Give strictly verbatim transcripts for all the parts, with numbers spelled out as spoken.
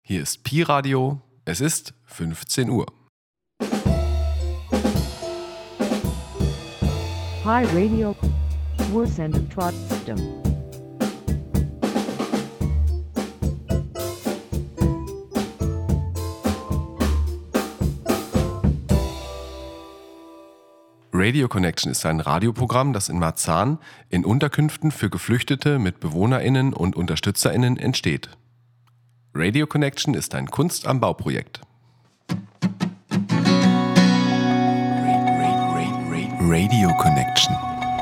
Hier ist Pi Radio. Es ist fünfzehn Uhr. Pi Radio. Wir senden trotzdem. Radio Connection ist ein Radioprogramm, das in Marzahn in Unterkünften für Geflüchtete mit BewohnerInnen und UnterstützerInnen entsteht. Radio Connection ist ein Kunst am Bau-Projekt. Radio Connection.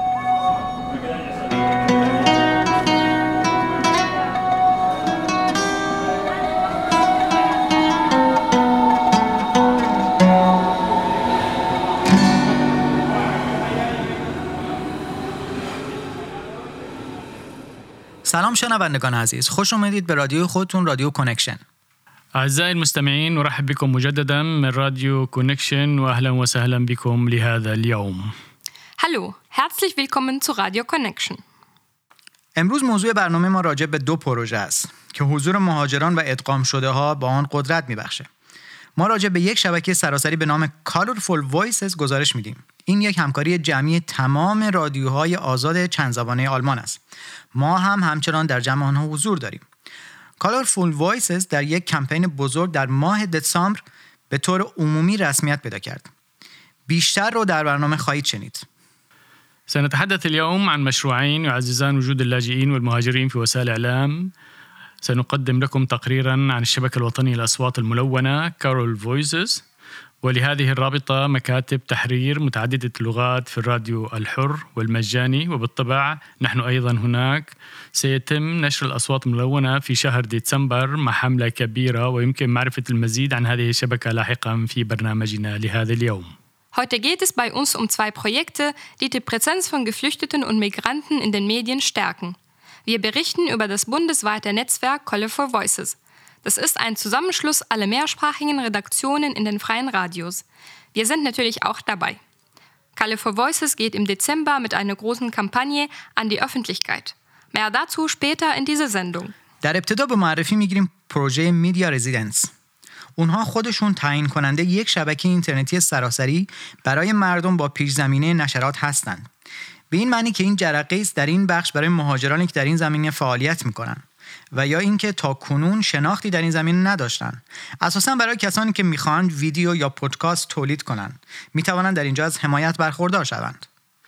سلام شنوندگان عزیز، خوش اومدید به رادیو خودتون رادیو کانکشن. أعزائي المستمعين، نرحب بكم مجددا من راديو كونكشن وأهلا وسهلا بكم لهذا اليوم. Hallo, herzlich willkommen zu Radio Connection. امروز موضوع برنامه ما راجع به دو پروژه است که حضور مهاجران و ادغام شده ها با آن قدرت میبخشه. ما راجع به یک شبکه سراسری به نام Colorful Voices گزارش میدیم. این یک همکاری جمعی تمام رادیوهای آزاد چند زبانه آلمان است. ما هم همچنان در جمع آنها حضور داریم. Colorful Voices در یک کمپین بزرگ در ماه دسامبر به طور عمومی رسمیت پیدا کرد. بیشتر رو در برنامه خواهید شنید. سنتحدث اليوم عن مشروعين يعززان وجود اللاجئين والمهاجرين في وسائل الإعلام. سنقدم لكم تقريراً عن الشبكة الوطنية للأصوات الملونة Colorful Voices، ولهذه الرابطة مكاتب تحرير متعددة اللغات في الراديو الحر والمجاني، وبالطبع نحن أيضاً هناك. سيتم نشر الأصوات الملونة في شهر ديسمبر مع حملة كبيرة، ويمكن معرفة المزيد عن هذه الشبكة لاحقاً في برنامجنا لهذا اليوم. Heute geht es bei uns um zwei Projekte, die die Präsenz von Geflüchteten und Migranten in den Medien stärken. Wir berichten über das bundesweite Netzwerk Colorful Voices. Das ist ein Zusammenschluss aller mehrsprachigen Redaktionen in den freien Radios. Wir sind natürlich auch dabei. Colorful Voices geht im Dezember mit einer großen Kampagne an die Öffentlichkeit. Mehr dazu später in dieser Sendung. در ابتدا به معرفی میگیریم پروژه میدیا رزیدنس. اونها خودشون تعیین کننده یک شبکه اینترنتی سراسری برای مردم با پیش‌زمینه نشرات هستند. به این معنی که این جرقه است در این بخش برای مهاجرانی که در این زمینه فعالیت میکنن و یا اینکه تا کنون شناختی در این زمینه نداشتن. اساساً برای کسانی که میخوان ویدیو یا پادکست تولید کنن میتوانند در اینجا از حمایت برخوردار شوند.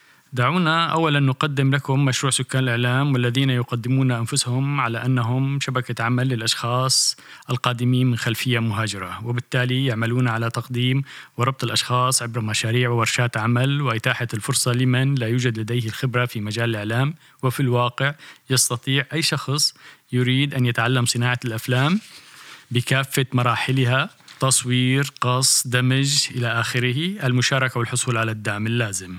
دعونا أولاً نقدم لكم مشروع سكان الإعلام والذين يقدمون أنفسهم على أنهم شبكة عمل للأشخاص القادمين من خلفية مهاجرة، وبالتالي يعملون على تقديم وربط الأشخاص عبر مشاريع وورشات عمل وإتاحة الفرصة لمن لا يوجد لديه الخبرة في مجال الإعلام. وفي الواقع يستطيع أي شخص يريد أن يتعلم صناعة الأفلام بكافة مراحلها، تصوير، قص، دمج إلى آخره، المشاركة والحصول على الدعم اللازم.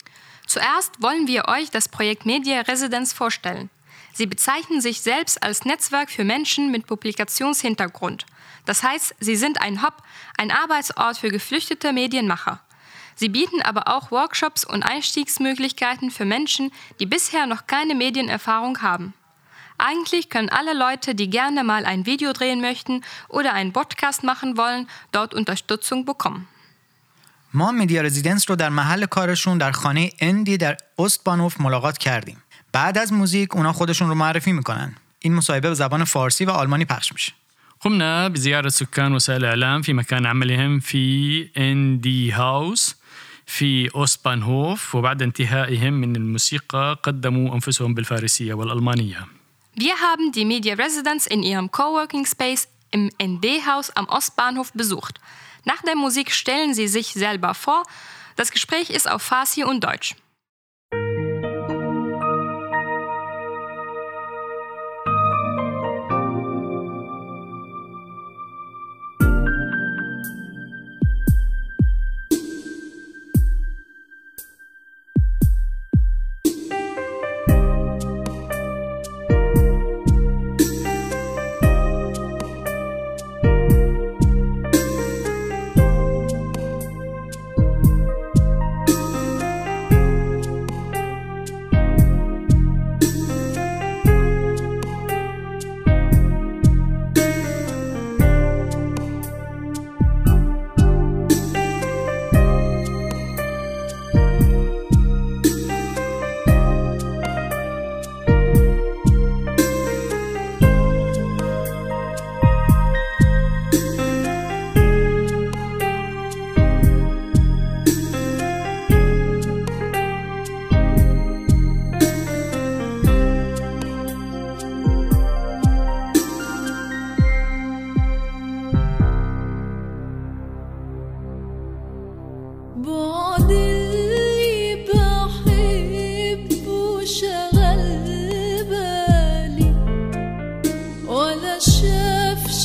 Zuerst wollen wir euch das Projekt Media Residenz vorstellen. Sie bezeichnen sich selbst als Netzwerk für Menschen mit Publikationshintergrund. Das heißt, sie sind ein Hub, ein Arbeitsort für geflüchtete Medienmacher. Sie bieten aber auch Workshops und Einstiegsmöglichkeiten für Menschen, die bisher noch keine Medienerfahrung haben. Eigentlich können alle Leute, die gerne mal ein Video drehen möchten oder einen Podcast machen wollen, dort Unterstützung bekommen. ما میدیا رزیدنس رو در محل کارشون در خانه اندی در اوستبانوف ملاقات کردیم. بعد از موزیک اونا خودشون رو معرفی میکنن. این مصاحبه به زبان فارسی و آلمانی پخش میشه. قمنا بزيارة سكان وسائل الإعلام في مكان عملهم في إن دي هاوس في أوستبانهوف، وبعد انتهائهم من الموسيقى قدموا أنفسهم بالفارسية والألمانية. Wir haben die Media Residenz in ihrem Coworking Space im N D-Haus am Ostbahnhof besucht. Nach der Musik stellen sie sich selber vor. Das Gespräch ist auf Farsi und Deutsch.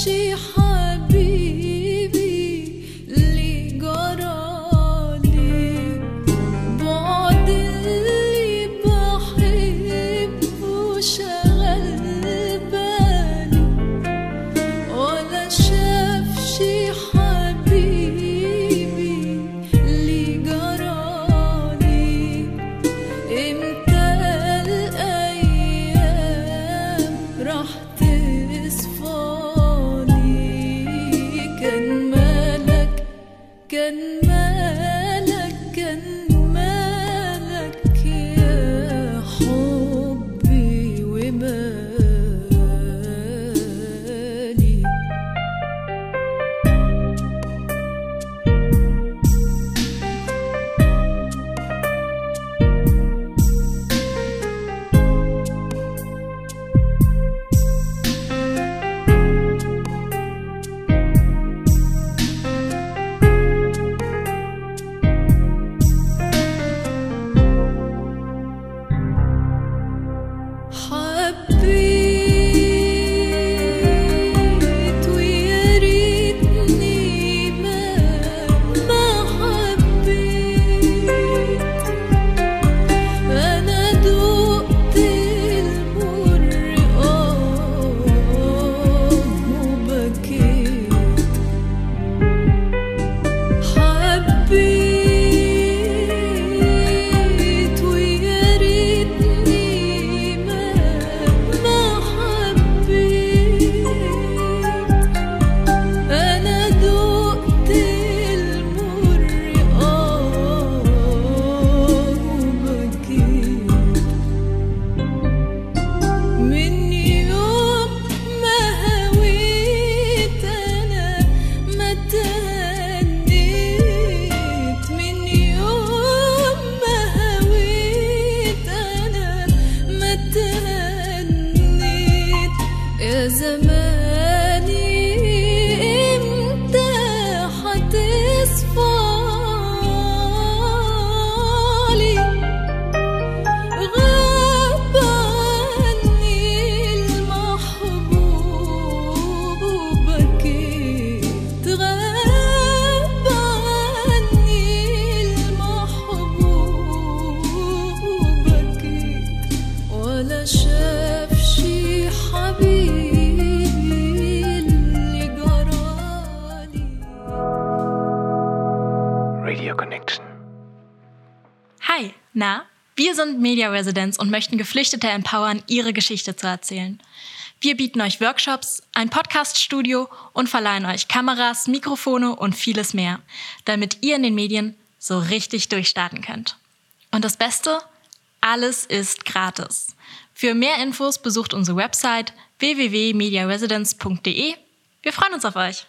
Hi, na, wir sind Media Residents und möchten Geflüchtete empowern, ihre Geschichte zu erzählen. Wir bieten euch Workshops, ein Podcast-Studio und verleihen euch Kameras, Mikrofone und vieles mehr, damit ihr in den Medien so richtig durchstarten könnt. Und das Beste? Alles ist gratis. Für mehr Infos besucht unsere Website w w w punkt media residence punkt d e. Wir freuen uns auf euch.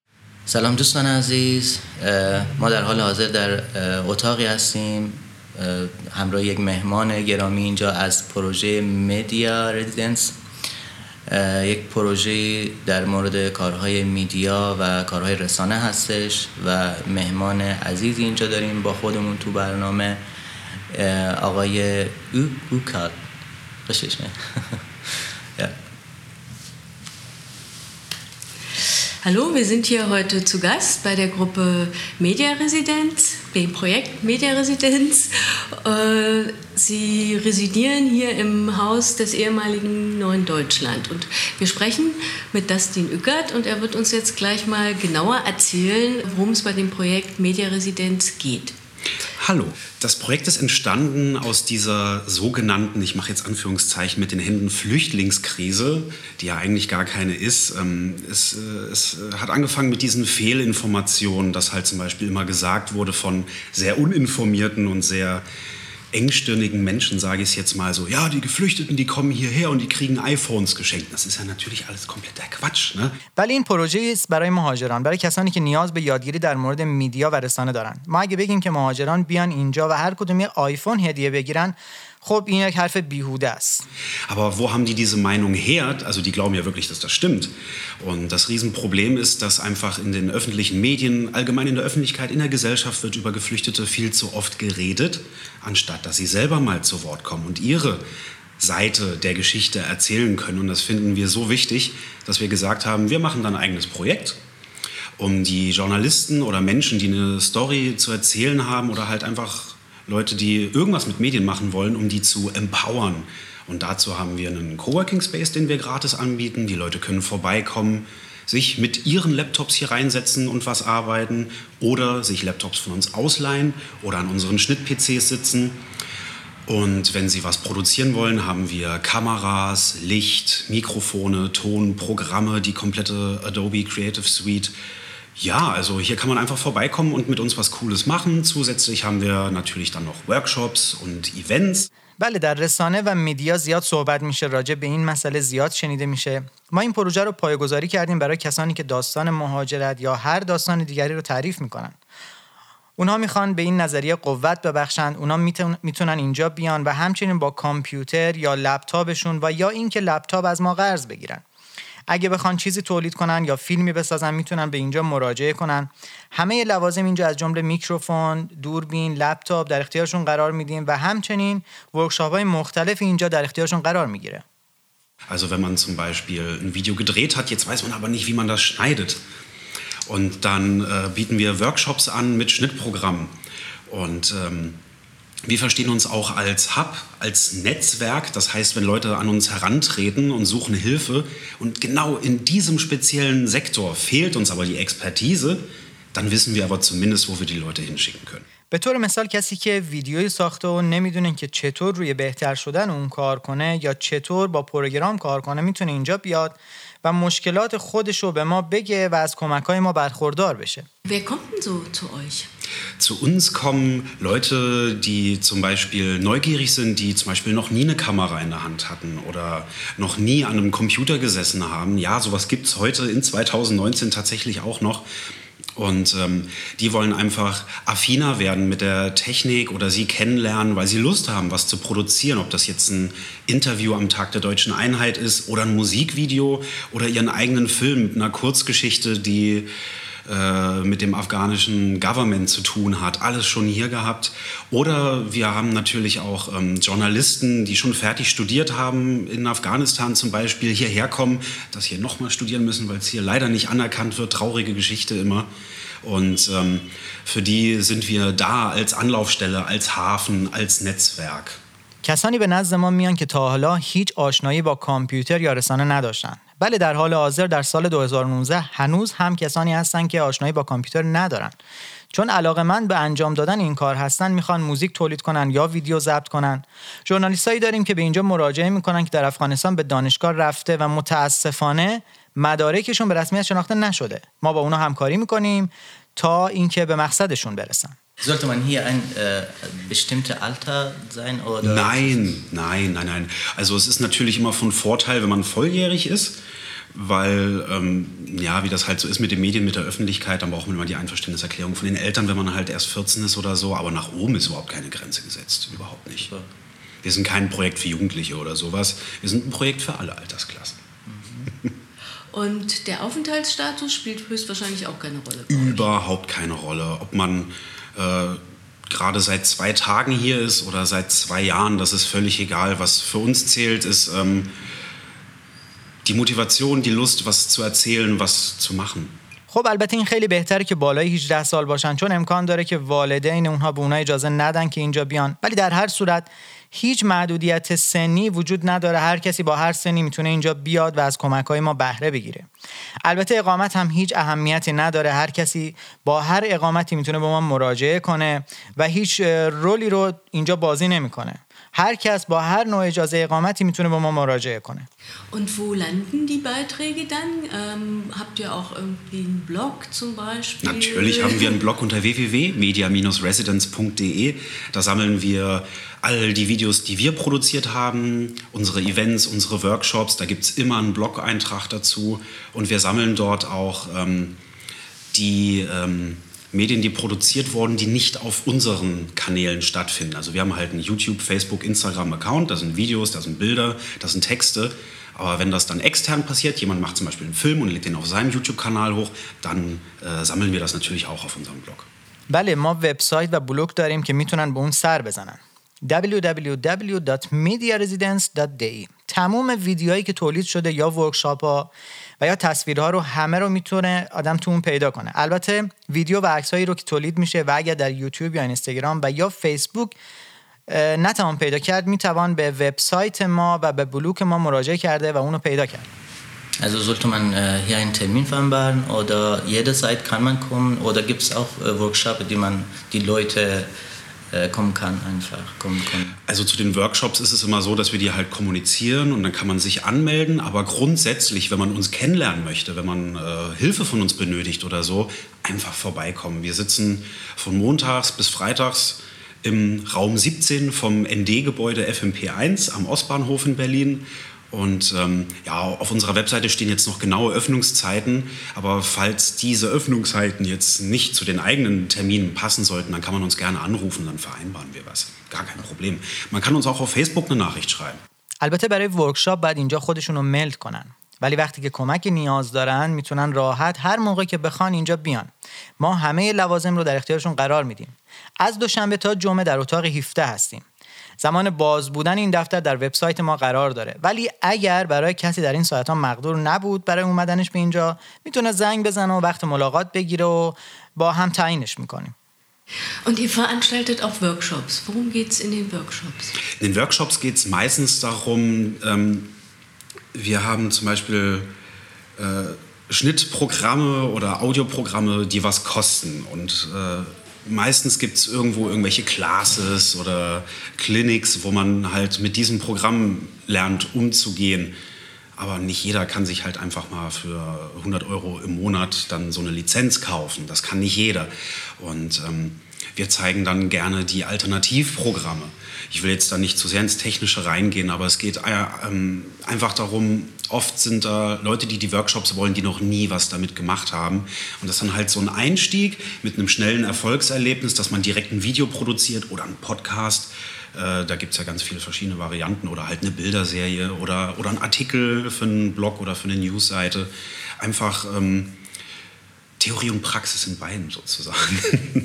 سلام دوستان عزیز، ما در حال حاضر در اتاقی هستیم همراه یک مهمان گرامی اینجا از پروژه مدیا رزیدنس، یک پروژه در مورد کارهای میدیا و کارهای رسانه هستش و مهمان عزیزی اینجا داریم با خودمون تو برنامه، آقای او اوکاد. Richtig, ne? Ja. Hallo, wir sind hier heute zu Gast bei der Gruppe Media Residenz, dem Projekt Media Residenz. Sie residieren hier im Haus des ehemaligen Neuen Deutschland und wir sprechen mit Dustin Ückert und er wird uns jetzt gleich mal genauer erzählen, worum es bei dem Projekt Media Residenz geht. Hallo, das Projekt ist entstanden aus dieser sogenannten, ich mache jetzt Anführungszeichen mit den Händen, Flüchtlingskrise, die ja eigentlich gar keine ist. Es, es hat angefangen mit diesen Fehlinformationen, dass halt zum Beispiel immer gesagt wurde von sehr uninformierten und sehr engstirnigen Menschen, sage ich es jetzt mal so, ja, die Geflüchteten, die kommen hierher und die kriegen iPhones geschenkt. Das ist ja natürlich alles kompletter Quatsch, ne? ولی این پروژه است برای مهاجران، برای کسانی که نیاز به یادگیری در مورد میدیا و رسانه دارن. ما اگه بگیم که مهاجران بیان اینجا و هر کدوم یه آیفون هدیه بگیرن، خب این یک حرف بیهوده است. Aber wo haben die diese Meinung her? Also die glauben ja wirklich, dass das stimmt. Und das Riesenproblem ist, dass einfach in den öffentlichen Medien, allgemein in der Öffentlichkeit, in der Gesellschaft wird über Geflüchtete viel zu oft geredet, anstatt dass sie selber mal zu Wort kommen und ihre Seite der Geschichte erzählen können. Und das finden wir so wichtig, dass wir gesagt haben, wir machen dann ein eigenes Projekt, um die Journalisten oder Menschen, die eine Story zu erzählen haben oder halt einfach Leute, die irgendwas mit Medien machen wollen, um die zu empowern. Und dazu haben wir einen Coworking Space, den wir gratis anbieten. Die Leute können vorbeikommen, sich mit ihren Laptops hier reinsetzen und was arbeiten oder sich Laptops von uns ausleihen oder an unseren Schnitt-P Cs sitzen. Und wenn sie was produzieren wollen, haben wir Kameras, Licht, Mikrofone, Ton, Programme, die komplette Adobe Creative Suite. Ja, also hier kann man einfach vorbeikommen und mit uns was Cooles machen. Zusätzlich haben wir natürlich dann noch Workshops und Events. بله در رسانه و میدیا زیاد صحبت میشه، راجع به این مسئله زیاد شنیده میشه. ما این پروژه رو پایه‌گذاری کردیم برای کسانی که داستان مهاجرت یا هر داستان دیگری رو تعریف میکنن. اونها میخوان به این نظریه قوت ببخشن، اونها میتونن اینجا بیان و همچنین با کامپیوتر یا لپتاپشون و یا اینکه لپتاپ از ما قرض بگیرن. اگه بخوان چیزی تولید کنن یا فیلمی بسازن میتونن به اینجا مراجعه کنن. همه لوازم اینجا از جمله میکروفون، دوربین، لپتاپ در اختیارشون قرار میدیم و همچنین ورکشاپ‌های مختلف اینجا در اختیارشون قرار میگیره. Also wenn man zum Beispiel ein Video gedreht hat, jetzt weiß man aber nicht, wie man das schneidet. Und dann äh, bieten wir Workshops an mit Schnittprogrammen. Und ähm, wir verstehen uns auch als Hub, als Netzwerk. Das heißt, wenn Leute an uns herantreten und suchen Hilfe und genau in diesem speziellen Sektor fehlt uns aber die Expertise, dann wissen wir aber zumindest, wo wir die Leute hinschicken können. به طور مثال کسی که ویدیویی ساخته و نمیدونه که چطور روی بهتر شدن اون کار کنه یا چطور با پروگرام کار کنه میتونه اینجا بیاد و مشکلات خودش رو به ما بگه و از کمک‌های ما برخوردار بشه. Wer kommt denn so zu euch? Zu uns kommen Leute, die zum Beispiel neugierig sind, die zum Beispiel noch nie eine Kamera in der Hand hatten oder noch nie an einem Computer gesessen haben. Ja, sowas gibt es heute in zwanzig neunzehn tatsächlich auch noch. Und ähm, die wollen einfach affiner werden mit der Technik oder sie kennenlernen, weil sie Lust haben, was zu produzieren. Ob das jetzt ein Interview am Tag der Deutschen Einheit ist oder ein Musikvideo oder ihren eigenen Film mit einer Kurzgeschichte, die äh, mit dem afghanischen Government zu tun hat. Alles schon hier gehabt. Oder wir haben natürlich auch ähm, Journalisten, die schon fertig studiert haben, in Afghanistan zum Beispiel, hierher kommen, das hier nochmal studieren müssen, weil es hier leider nicht anerkannt wird. Traurige Geschichte immer. Und ähm, für die sind wir da als Anlaufstelle, als Hafen, als Netzwerk. کسانی به نزد ما میان که تا حالا هیچ آشنایی با کامپیوتر یا رسانه نداشتن. بله در حال حاضر در سال دو هزار و نوزده هنوز هم کسانی هستن که آشنایی با کامپیوتر ندارن. چون علاقه‌مند به انجام دادن این کار هستن میخوان موزیک تولید کنن یا ویدیو ضبط کنن. ژورنالیستایی داریم که به اینجا مراجعه میکنن که در افغانستان به دانشگاه رفته و متاسفانه مدارکشون به رسمیت شناخته نشده. ما با اونها همکاری میکنیم تا اینکه به مقصدشون برسن. Sollte man hier ein äh, bestimmtes Alter sein? Oder? Nein, nein, nein, nein. Also es ist natürlich immer von Vorteil, wenn man volljährig ist, weil, ähm, ja, wie das halt so ist mit den Medien, mit der Öffentlichkeit, dann braucht man immer die Einverständniserklärung von den Eltern, wenn man halt erst vierzehn ist oder so, aber nach oben ist überhaupt keine Grenze gesetzt, überhaupt nicht. Wir sind kein Projekt für Jugendliche oder sowas, wir sind ein Projekt für alle Altersklassen. Mhm. Und der Aufenthaltsstatus spielt höchstwahrscheinlich auch keine Rolle? Überhaupt keine Rolle, ob man Äh, gerade seit zwei Tagen hier ist oder seit zwei Jahren, das ist völlig egal. Was für uns zählt, ist ähm, die Motivation, die Lust, was zu erzählen, was zu machen. خب البته این خیلی بهتره که بالای هجده سال باشن چون امکان داره که والدین اونها به اونها اجازه ندن که اینجا بیان. ولی در هر صورت هیچ محدودیت سنی وجود نداره. هر کسی با هر سنی میتونه اینجا بیاد و از کمک‌های ما بهره بگیره. البته اقامت هم هیچ اهمیتی نداره. هر کسی با هر اقامتی میتونه به ما مراجعه کنه و هیچ رولی رو اینجا بازی نمیکنه. هر کس با هر نوع اجازه اقامتی میتونه به ما مراجعه کنه. Und wo landen die Beiträge dann? Ähm, habt ihr auch irgendwie einen Blog zum Beispiel? Natürlich haben wir einen Blog unter w w w punkt media dash residence punkt d e. Da sammeln wir all die Videos, die wir produziert haben, unsere Events, unsere Workshops. Da gibt es immer einen Blog-Eintrag dazu. Und wir sammeln dort auch ähm, die ähm, Medien, die produziert wurden, die nicht auf unseren Kanälen stattfinden. Also wir haben halt einen YouTube, Facebook, Instagram-Account, da sind Videos, da sind Bilder, da sind Texte. Aber wenn das dann extern passiert, jemand macht zum Beispiel einen Film und legt den auf seinem YouTube-Kanal hoch, dann äh, sammeln wir das natürlich auch auf unserem Blog. بله ما وبسایت و بلوگ داریم که میتونن به اون سر بزنن. دبلیو دبلیو دبلیو دات مدیا رزیدنس دات دی. تمام ویدیوهایی که تولید شده یا ورکشاپ‌ها و یا تصویرها رو همه رو میتونه آدم تو اون پیدا کنه. البته ویدیو و عکسایی رو که تولید میشه و اگر در یوتیوب یا اینستاگرام و یا فیسبوک نتوان پیدا کرد، میتوان به وبسایت ما و به بلوک ما مراجعه کرده و اونو پیدا کرد. Also sollte man äh, hier einen Termin vereinbaren oder jederzeit kann man kommen oder gibt es auch äh, Workshops, die man die Leute äh, kommen kann, einfach kommen können. Also zu den Workshops ist es immer so, dass wir die halt kommunizieren und dann kann man sich anmelden, aber grundsätzlich, wenn man uns kennenlernen möchte, wenn man äh, Hilfe von uns benötigt oder so, einfach vorbeikommen. Wir sitzen von montags bis freitags im Raum siebzehn vom N D-Gebäude F M P eins am Ostbahnhof in Berlin. Und ähm, ja, auf unserer Webseite stehen jetzt noch genaue Öffnungszeiten, aber falls diese Öffnungszeiten jetzt nicht zu den eigenen Terminen passen sollten, dann kann man uns gerne anrufen, dann vereinbaren wir was. Gar kein Problem. Man kann uns auch auf Facebook eine Nachricht schreiben. البته برای ورکشاپ بعد اینجا خودشون رو ملد کنن. ولی وقتی که کمک نیاز دارن میتونن راحت هر موقع که بخوان اینجا بیان. ما همه لوازم رو در اختیارشون قرار میدیم. از دوشنبه تا جمعه در اتاق هفده هستیم. زمان باز بودن این دفتر در وبسایت ما قرار داره، ولی اگر برای کسی در این ساعت‌ها مقدور نبود برای اومدنش به اینجا، میتونه زنگ بزنه و وقت ملاقات بگیره و با هم تعیینش میکنیم. Und ihr veranstaltet auch Workshops. Worum geht's in den Workshops? In den Workshops geht es meistens darum, ähm, wir haben zum Beispiel äh, Schnittprogramme oder Audioprogramme, die was kosten und äh, meistens gibt es irgendwo irgendwelche Classes oder Clinics, wo man halt mit diesem Programm lernt, umzugehen. Aber nicht jeder kann sich halt einfach mal für hundert Euro im Monat dann so eine Lizenz kaufen. Das kann nicht jeder. Und ähm, wir zeigen dann gerne die Alternativprogramme. Ich will jetzt da nicht zu sehr ins Technische reingehen, aber es geht äh, ähm, einfach darum, oft sind da Leute, die die Workshops wollen, die noch nie was damit gemacht haben. Und das ist dann halt so ein Einstieg mit einem schnellen Erfolgserlebnis, dass man direkt ein Video produziert oder einen Podcast. Äh, da gibt es ja ganz viele verschiedene Varianten oder halt eine Bilderserie oder, oder einen Artikel für einen Blog oder für eine Newsseite. Einfach ähm, Theorie und Praxis in beiden sozusagen.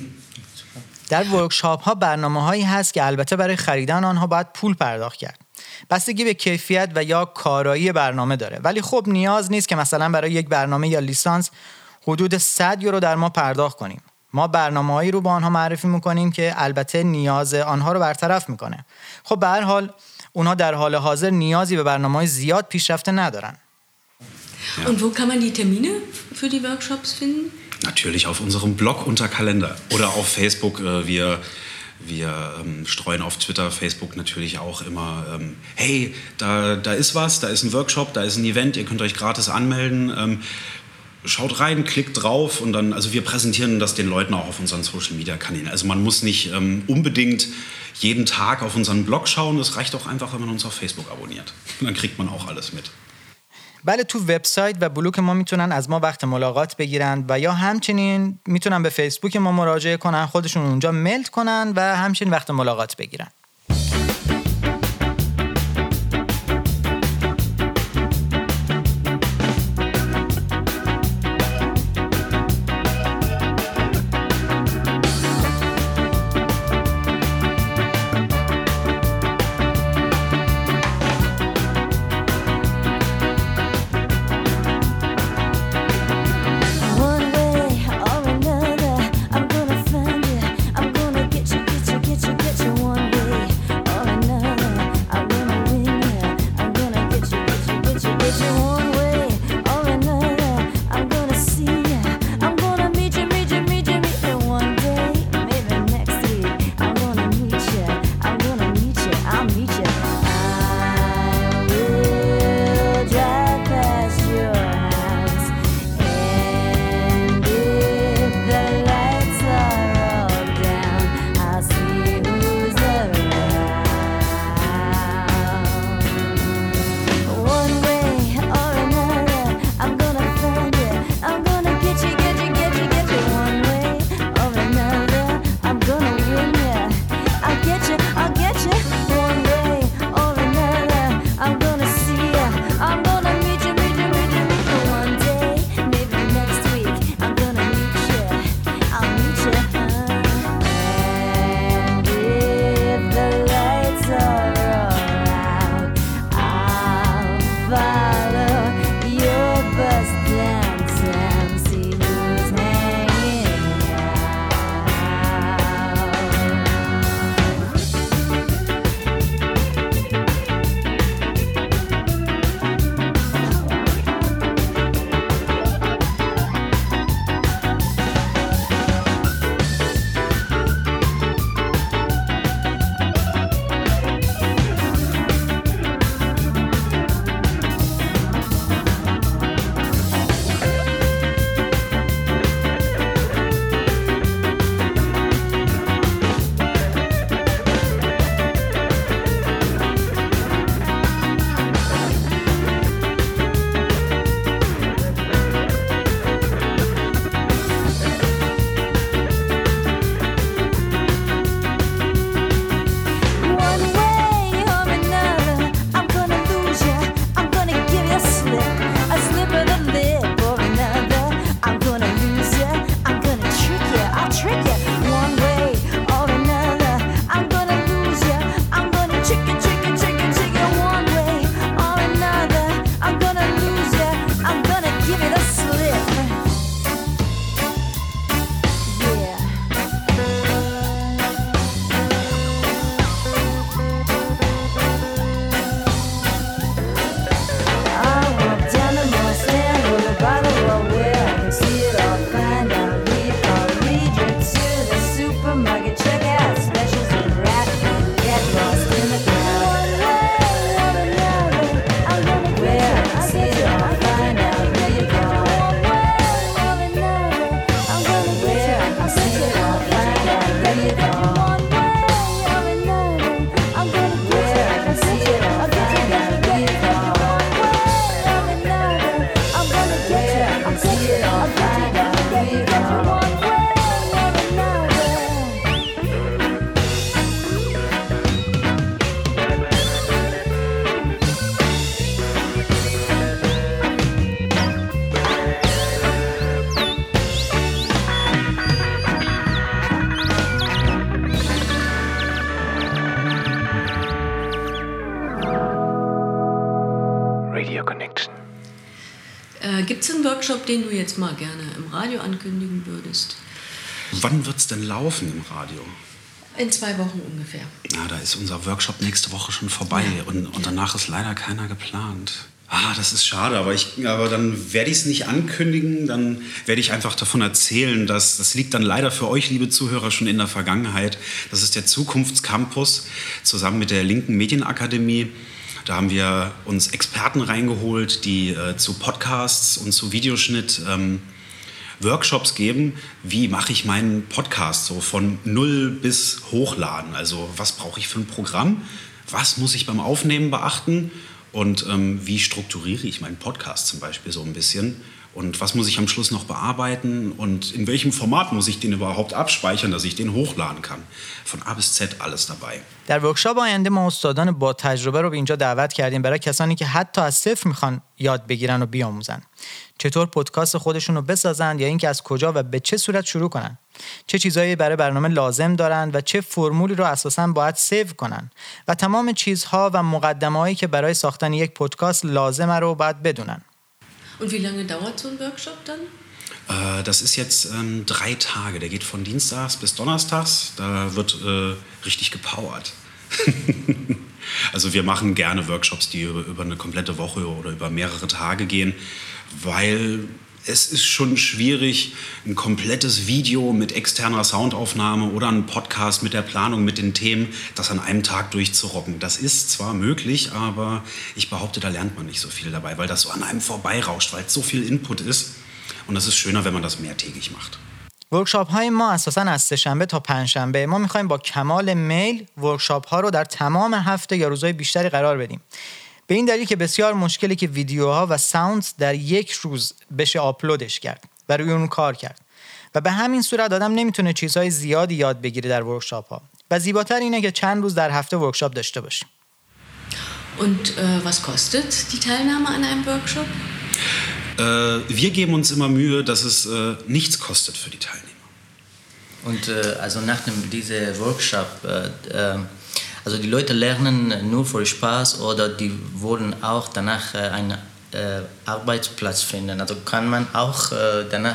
در ورکشاپ ها برنامه هایی هست که البته برای خریدن آنها باید پول پرداخت کرد. بستگی به کیفیت و یا کارایی برنامه داره، ولی خب نیاز نیست که مثلا برای یک برنامه یا لیسانس حدود صد یورو در ما پرداخت کنیم. ما برنامه‌هایی رو با آنها معرفی می‌کنیم که البته نیاز آنها رو برطرف می‌کنه. خب به هر حال اونها در حال حاضر نیازی به برنامه‌های زیاد پیشرفته ندارن. Ja. Und wo kann man die Termine für die Workshops finden? Natürlich auf unserem Blog unter Kalender oder auf Facebook. Wir, wir ähm, streuen auf Twitter, Facebook natürlich auch immer, ähm, hey, da, da ist was, da ist ein Workshop, da ist ein Event, ihr könnt euch gratis anmelden. Ähm, schaut rein, klickt drauf und dann, also wir präsentieren das den Leuten auch auf unseren Social-Media-Kanälen. Also man muss nicht ähm, unbedingt jeden Tag auf unseren Blog schauen, es reicht auch einfach, wenn man uns auf Facebook abonniert. Dann kriegt man auch alles mit. بله، تو وبسایت و بلوک ما میتونن از ما وقت ملاقات بگیرن و یا همچنین میتونن به فیسبوک ما مراجعه کنن، خودشون اونجا ملد کنن و همچنین وقت ملاقات بگیرن. One way Workshop, den du jetzt mal gerne im Radio ankündigen würdest? Wann wird es denn laufen im Radio? In zwei Wochen ungefähr. Na, da ist unser Workshop nächste Woche schon vorbei ja. und, und danach ist leider keiner geplant. Ah, das ist schade, aber, ich, aber dann werde ich es nicht ankündigen, dann werde ich einfach davon erzählen, dass das liegt dann leider für euch, liebe Zuhörer, schon in der Vergangenheit. Das ist der Zukunftscampus zusammen mit der Linken Medienakademie. Da haben wir uns Experten reingeholt, die äh, zu Podcasts und zu Videoschnitt ähm, Workshops geben. Wie mache ich meinen Podcast so von null bis hochladen? Also was brauche ich für ein Programm? Was muss ich beim Aufnehmen beachten? Und ähm, wie strukturiere ich meinen Podcast zum Beispiel so ein bisschen? Und was muss ich am Schluss noch bearbeiten? Und in welchem Format muss ich den überhaupt abspeichern, dass ich den hochladen kann? Von A bis Z alles dabei. در ورکشاپ آینده ما استادان با تجربه رو به اینجا دعوت کردیم برای کسانی که حتی از صفر میخوان یاد بگیرن و بیاموزن. چطور پادکست خودشون رو بسازن یا اینکه از کجا و به چه صورت شروع کنن. چه چیزایی برای برنامه لازم دارن و چه فرمولی رو اساساً باید سیو کنن و تمام چیزها و مقدمه‌هایی که برای ساختن یک پادکست لازمه رو باید بدونن. Und wie lange dauert so ein Workshop dann? Äh, das ist jetzt ähm, drei Tage. Der geht von Dienstags bis Donnerstags. Da wird äh, richtig gepowert. Also wir machen gerne Workshops, die über, über eine komplette Woche oder über mehrere Tage gehen, weil es ist schon schwierig, ein komplettes Video mit externer Soundaufnahme oder einen Podcast mit der Planung, mit den Themen, das an einem Tag durchzurocken. Das ist zwar möglich, aber ich behaupte, da lernt man nicht so viel dabei, weil das so an einem vorbeirauscht, weil es so viel Input ist. Und es ist schöner, wenn man das mehrtägig macht. ورکشاپ های ما اساساً از سه‌شنبه تا پنجشنبه. ما می‌خوایم با کمال میل ورکشاپ ها رو در تمام هفته یا روزهای بیشتری قرار بدیم. به این دلیل که بسیار مشکلی که ویدیوها و ساوند در یک روز بشه آپلودش کرد و روی اون کار کرد و به همین صورت آدم nemittune چیزهای زیادی یاد بگیره در ورکشاپ ها و زیباتر اینه که چند روز در هفته ورکشاپ داشته باشیم. Und äh, was kostet die Teilnahme an einem Workshop? Äh, wir geben uns immer Mühe, dass es äh, nichts kostet für die Teilnehmer. Und äh, also nach dem diesem Workshop äh, äh, also die Leute lernen nur für Spaß oder die wollen auch danach äh, einen äh, Arbeitsplatz finden. Also kann man auch äh, danach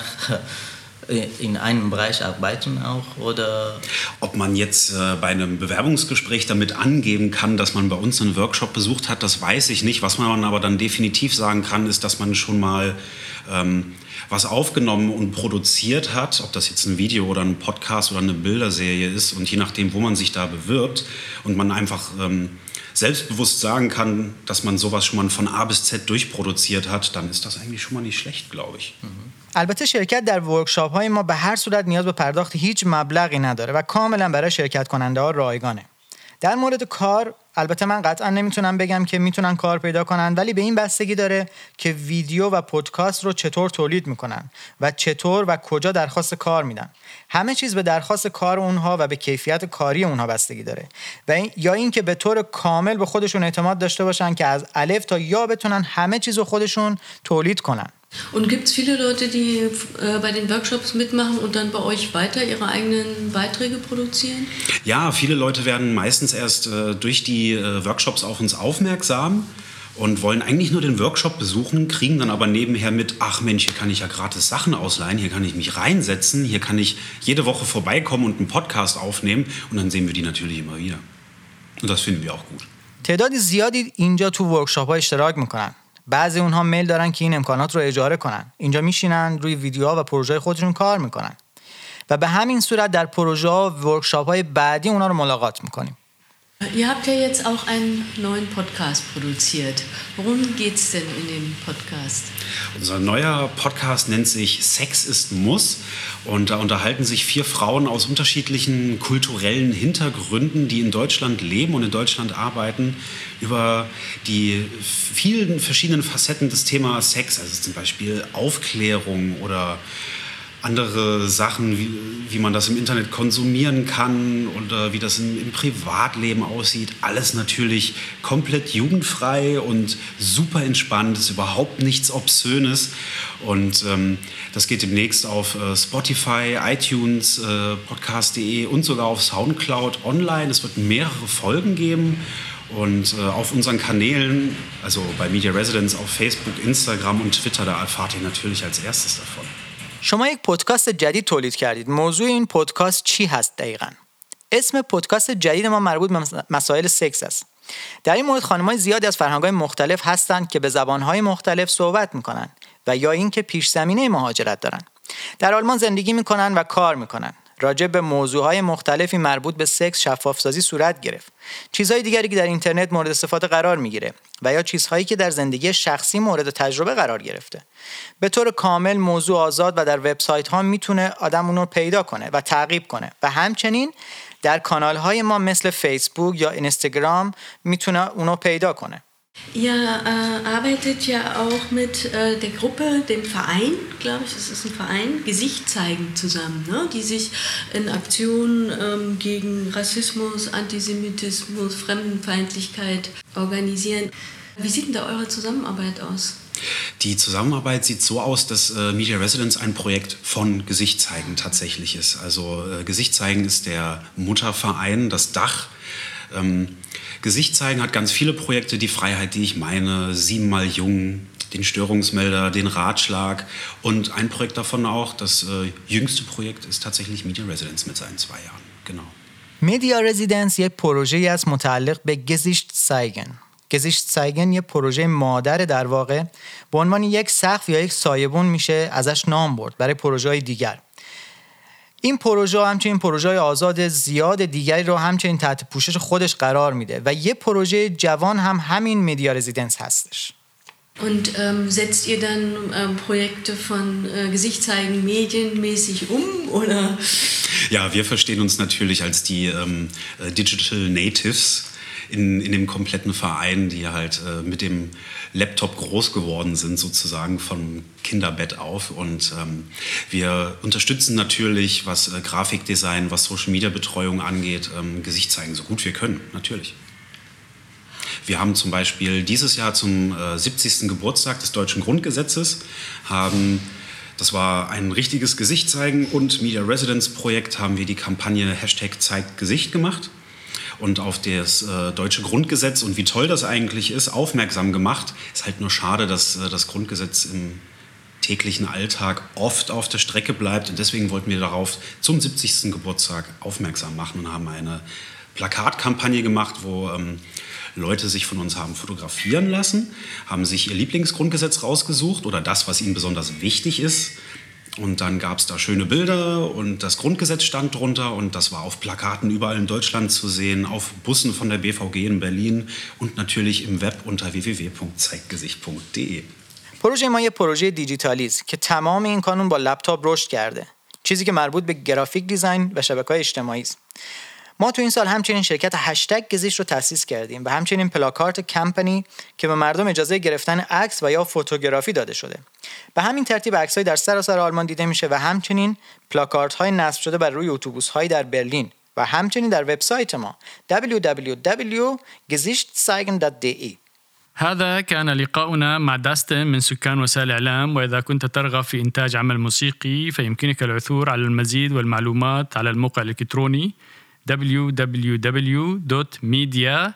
äh, in einem Bereich arbeiten auch oder? Ob man jetzt äh, bei einem Bewerbungsgespräch damit angeben kann, dass man bei uns einen Workshop besucht hat, das weiß ich nicht. Was man aber dann definitiv sagen kann, ist, dass man schon mal ähm, was aufgenommen und produziert hat, ob das jetzt ein Video oder ein Podcast oder eine Bilderserie ist und je nachdem, wo man sich da bewirbt und man einfach ähm, selbstbewusst sagen kann, dass man sowas schon mal von A bis Z durchproduziert hat, dann ist das eigentlich schon mal nicht schlecht, glaube ich. البته شرکت در ورکشاپ های ما به هر صورت نیاز به پرداخت هیچ مبلغی نداره و کاملا برای شرکت کننده ها رایگانه. در مورد کار البته من قطعا نمیتونم بگم که میتونن کار پیدا کنن، ولی به این بستگی داره که ویدیو و پادکست رو چطور تولید میکنن و چطور و کجا درخواست کار میدن. همه چیز به درخواست کار اونها و به کیفیت کاری اونها بستگی داره و این یا اینکه به طور کامل به خودشون اعتماد داشته باشن که از الف تا یا بتونن همه چیز رو خودشون تولید کنن. Und gibt es viele Leute, die äh, bei den Workshops mitmachen und dann bei euch weiter ihre eigenen Beiträge produzieren? Ja, viele Leute werden meistens erst äh, durch die äh, Workshops auf uns aufmerksam und wollen eigentlich nur den Workshop besuchen, kriegen dann aber nebenher mit, ach Mensch, hier kann ich ja gratis Sachen ausleihen, hier kann ich mich reinsetzen, hier kann ich jede Woche vorbeikommen und einen Podcast aufnehmen und dann sehen wir die natürlich immer wieder. Und das finden wir auch gut. تعداد زیادی اینجا تو ورکشاپ ها اشتراک میکنن. بعضی اونها میل دارن که این امکانات رو اجاره کنن. اینجا میشینن روی ویدیوها و پروژه خودشون کار میکنن. و به همین صورت در پروژه ها و ورکشاپ های بعدی اونا رو ملاقات میکنیم. Ihr habt ja jetzt auch einen neuen Podcast produziert. Worum geht's denn in dem Podcast? Unser neuer Podcast nennt sich Sex ist Muss und da unterhalten sich vier Frauen aus unterschiedlichen kulturellen Hintergründen, die in Deutschland leben und in Deutschland arbeiten, über die vielen verschiedenen Facetten des Themas Sex, also zum Beispiel Aufklärung oder andere Sachen, wie, wie man das im Internet konsumieren kann oder wie das im, im Privatleben aussieht. Alles natürlich komplett jugendfrei und super entspannt. Es ist überhaupt nichts Obszönes. Und ähm, das geht demnächst auf äh, Spotify, iTunes, äh, Podcast punkt de und sogar auf Soundcloud online. Es wird mehrere Folgen geben. Und äh, auf unseren Kanälen, also bei Media Residence auf Facebook, Instagram und Twitter, da erfahrt ihr natürlich als erstes davon. شما یک پادکست جدید تولید کردید. موضوع این پادکست چی هست دقیقاً؟ اسم پادکست جدید ما مربوط به مسائل سکس است. در این مورد خانم‌های زیادی از فرهنگ‌های مختلف هستند که به زبان‌های مختلف صحبت می‌کنند و یا اینکه پیش زمینه مهاجرت دارند. در آلمان زندگی می‌کنند و کار می‌کنند. راجع به موضوعهای مختلفی مربوط به سکس شفاف‌سازی صورت گرفت. چیزهای دیگری که در اینترنت مورد استفاده قرار می‌گیره و یا چیزهایی که در زندگی شخصی مورد تجربه قرار گرفته. به طور کامل موضوع آزاد و در وبسایت‌ها میتونه آدم اونو پیدا کنه و تعقیب کنه و همچنین در کانال‌های ما مثل فیسبوک یا اینستاگرام میتونه اونو پیدا کنه. Ihr äh, arbeitet ja auch mit äh, der Gruppe, dem Verein, glaube ich, es ist ein Verein, Gesicht zeigen zusammen, ne? Die sich in Aktionen ähm, gegen Rassismus, Antisemitismus, Fremdenfeindlichkeit organisieren. Wie sieht denn da eure Zusammenarbeit aus? Die Zusammenarbeit sieht so aus, dass äh, Media Residence ein Projekt von Gesicht zeigen tatsächlich ist. Also äh, Gesicht zeigen ist der Mutterverein, das Dach. Ähm, Gesicht zeigen hat ganz viele Projekte, die Freiheit, die ich meine, siebenmal jung, den Störungsmelder, den Ratschlag und ein Projekt davon auch, das äh, jüngste Projekt ist tatsächlich Media Residence mit seinen zwei Jahren. Genau. Media Residence یک پروژه‌ای است متعلق به گزیشت سایگن. گزیشت سایگن یک پروژه مادر در واقع به عنوان یک سقف یا یک سایبون میشه ازش نام برد برای پروژه‌های دیگر. این پروژه همچنین پروژه‌های آزاد زیاد دیگری رو همچنین تحت پوشش خودش قرار میده و یه پروژه جوان هم همین مدیا رزیدنس هستش. Und ähm, setzt ihr dann ähm, Projekte von äh, Gesicht zeigen medienmäßig um oder? Ja, wir verstehen uns natürlich als die ähm, Digital Natives in, in dem kompletten Verein, die halt äh, mit dem Laptop groß geworden sind, sozusagen vom Kinderbett auf. Und ähm, wir unterstützen natürlich, was äh, Grafikdesign, was Social-Media-Betreuung angeht, ähm, Gesicht zeigen, so gut wir können, natürlich. Wir haben zum Beispiel dieses Jahr zum äh, siebzigsten Geburtstag des deutschen Grundgesetzes, haben, das war ein richtiges Gesicht zeigen und Media Residence Projekt, haben wir die Kampagne Hashtag zeigt Gesicht gemacht. Und auf das äh, deutsche Grundgesetz und wie toll das eigentlich ist, aufmerksam gemacht. Ist halt nur schade, dass äh, das Grundgesetz im täglichen Alltag oft auf der Strecke bleibt. Und deswegen wollten wir darauf zum siebzigsten Geburtstag aufmerksam machen und haben eine Plakatkampagne gemacht, wo ähm, Leute sich von uns haben fotografieren lassen, haben sich ihr Lieblingsgrundgesetz rausgesucht oder das, was ihnen besonders wichtig ist. Und dann gab es da schöne Bilder und das Grundgesetz stand drunter und das war auf Plakaten überall in Deutschland zu sehen, auf Bussen von der B V G in Berlin und natürlich im Web unter w w w punkt zeigtgesicht punkt d e. پروژه ما یه پروژه دیجیتالی است که تمام این کانون با لپتاپ رشد کرده. چیزی که مربوط به گرافیک دیزاین و شبکه‌های اجتماعی است. ما تو این سال همچنین شرکت هشتگ گزیشت رو تأسیس کردیم و همچنین پلاکارت کمپانی که به مردم اجازه گرفتن عکس و یا فوتوگرافی داده شده. به همین ترتیب عکس‌های در سراسر آلمان دیده میشه و همچنین پلاکارت‌های نصب شده بر روی اتوبوس‌های در برلین و همچنین در وبسایت ما دبلیو دبلیو دبلیو دات gesicht zeigen دات d e. هذا كان لقاؤنا مع داستن من سكان وسائل الإعلام. وإذا كنت ترغب في إنتاج عمل موسيقي فيمكنك العثور على المزيد والمعلومات على الموقع الإلكتروني دبلیو دبلیو دبلیو دات media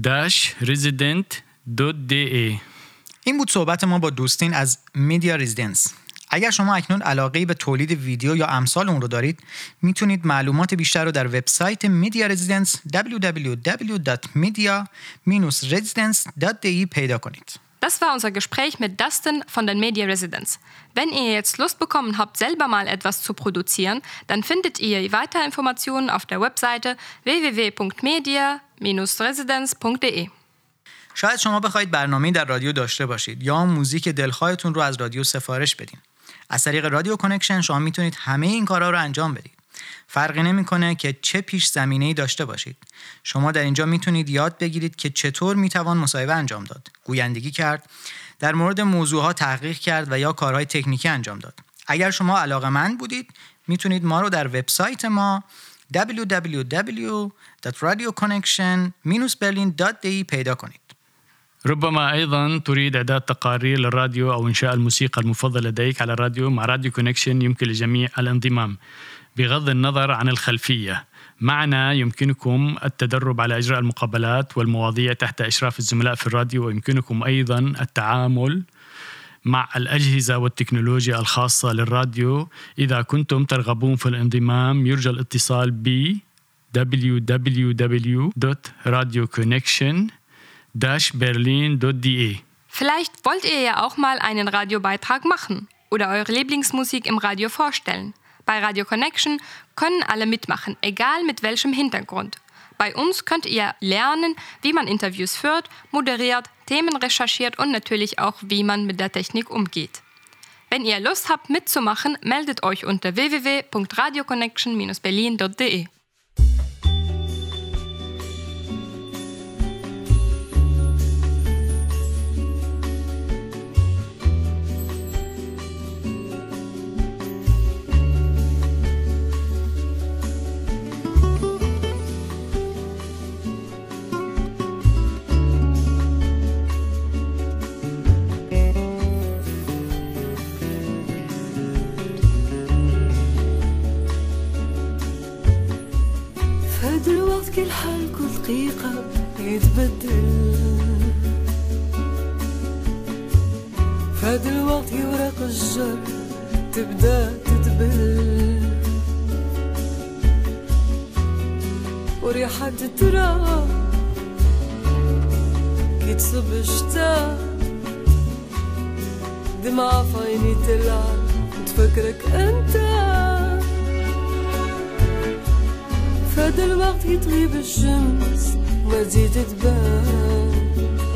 resident دات d e. این بود صحبت ما با دوستین از مدیا رزیدنس. اگر شما اکنون علاقه‌ای به تولید ویدیو یا امثال اون رو دارید، میتونید معلومات بیشتر رو در وبسایت مدیا رزیدنس دبلیو دبلیو دبلیو دات media residence دات d e پیدا کنید. Das war unser Gespräch mit Dustin von der Media Residence. Wenn ihr jetzt Lust bekommen habt, selber mal etwas zu produzieren, dann findet ihr weitere Informationen auf der Webseite w w w punkt media residence punkt d e. شاید شما بخواید برنامه‌ای در رادیو داشته باشید یا موزیک دلخواهتون رو از رادیو سفارش بدین. از طریق رادیو کانکشن شما میتونید همه این کارا رو انجام بدید. فرقی نمیکنه که چه پیش زمینه‌ای داشته باشید. شما در اینجا میتونید یاد بگیرید که چطور میتوان مصاحبه انجام داد، گویندگی کرد، در مورد موضوعها تحقیق کرد و یا کارهای تکنیکی انجام داد. اگر شما علاقه‌مند بودید میتونید ما رو در وبسایت ما دبلیو دبلیو دبلیو دات رادیو کانکشن berlin دات d e پیدا کنید. ربما أيضا تريد إعداد تقارير للراديو أو إنشاء الموسيقى المفضلة لديك على الراديو. مع راديو كونكشن يمكن للجميع الانضمام. بغض النظر عن الخلفية. معنا يمكنكم التدرب على إجراء المقابلات والمواضيع تحت إشراف الزملاء في الراديو، ويمكنكم أيضا التعامل مع الأجهزة والتكنولوجيا الخاصة للراديو. إذا كنتم ترغبون في الانضمام يرجى الاتصال ب دبليو دبليو دبليو دوت راديو كونكشن داش برلين دوت دي إيه. Vielleicht wollt ihr ja auch mal einen Radiobeitrag machen oder eure Lieblingsmusik im Radio vorstellen. Bei Radio Connection können alle mitmachen, egal mit welchem Hintergrund. Bei uns könnt ihr lernen, wie man Interviews führt, moderiert, Themen recherchiert und natürlich auch, wie man mit der Technik umgeht. Wenn ihr Lust habt mitzumachen, meldet euch unter w w w punkt radio connection dash berlin punkt d e. كل حال كل دقيقة يتبدل، فهاد الوقت ورق الشجر تبدأ تتبل، وريحة التراب كي تصب الشتا، دمعة في عيني تلعب وتفكرك انت، فهاد الوقت يتغيب الشمس ما تزيد تبان،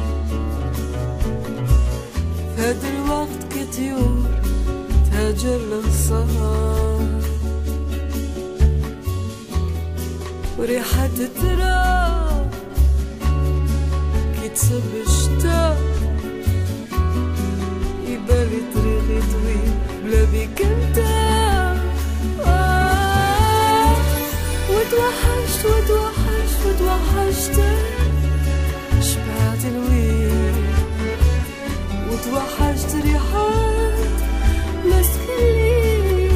فهاد الوقت كي طيور تهاجر للصهار، وريحة التراب كي تصب الشتا، يبالي طريقي طويل بلا بيك انت. وتوحشت وتوحشت وتوحشت شبعت الويل، وتوحشت ريحات مسكلي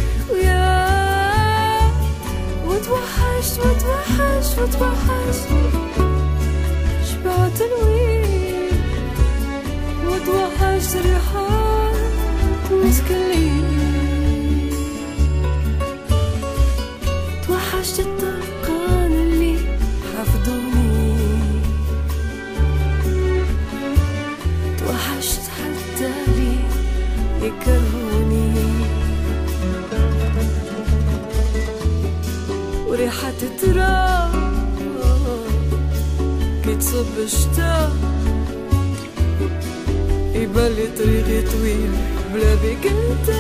ويا، وتوحشت وتوحشت وتوحشت شبعت الويل، وتوحشت ريحات مسكلي، توحشت الطرقان اللي حفظوني، توحشت حتى اللي يكرهوني، وريحة التراب كي تصب الشتا، يبالي طريقي طويل بلا بيك انت.